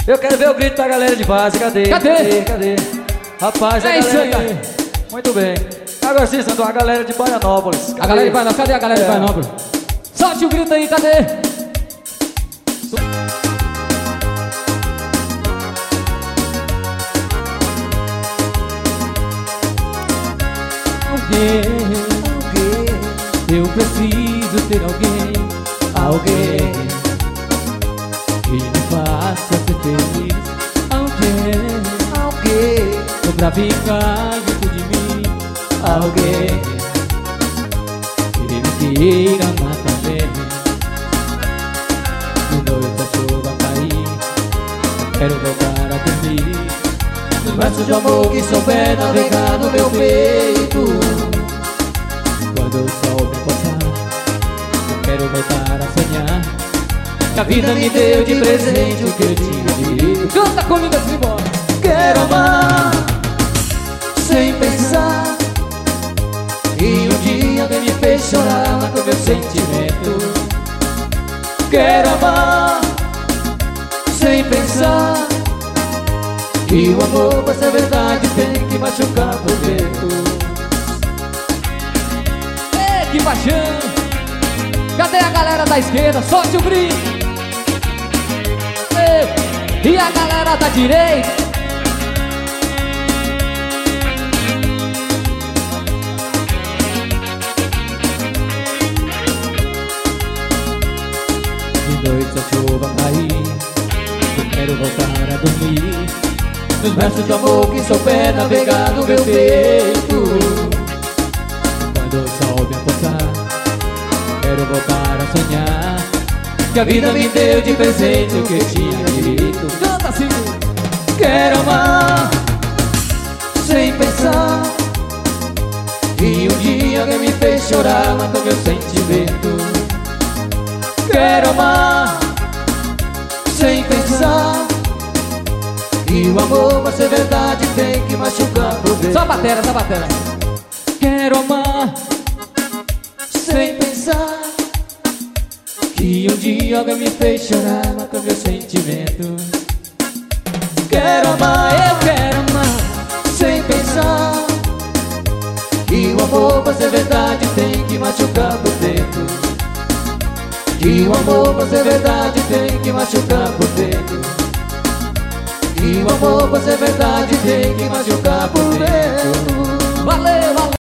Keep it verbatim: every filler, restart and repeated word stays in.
Eu quero ver o grito da galera de base. Cadê? Cadê? Cadê? Cadê? Rapaz, a É isso galera aí. tá... Muito bem. Agora sim, Santo, a galera de Baianópolis. A galera de Baianópolis, cadê a galera de É. Baianópolis? Solte o grito aí, cadê? Alguém, eu preciso ter alguém, alguém que me faça ser feliz. Alguém, Alguém, pra ficar junto de mim. alguém, Que me queira amar também. De noite a chuva cair, eu quero voltar a dormir. nos braços de amor que souber navegar no meu peito. Quando o sol me passar, eu quero voltar a sonhar. Que a vida me deu de presente o que eu tinha direito. Canta comigo assim, bora. Quero amar sem pensar. E um dia alguém me fez chorar com meu sentimento. Quero amar sem pensar. E o amor, pra ser verdade, tem que machucar por dentro. Ei, que paixão! Cadê a galera da esquerda? Solte o grito! Ei, e a galera da direita? De noite a chuva cair, eu quero voltar a dormir. Nos braços de amor que souber navegar no meu peito. Quando o sol me apontar, quero voltar a sonhar. Que a vida me deu de presente o que eu tinha direito. Canta assim! Quero amar sem pensar. E um dia alguém me fez chorar com meu sentimento. Quero amar sem pensar. E o amor, pra ser verdade, tem que machucar por dentro. Só a batera, só a batera. Quero amar Sem pensar. Que um dia alguém me fez chorar com meu sentimento. Quero amar, eu quero amar sem pensar. E o amor, pra ser verdade, tem que machucar por dentro. E o amor, pra ser verdade, tem que machucar por dentro. E o amor, pra ser verdade, tem que machucar por dentro. Valeu, valeu!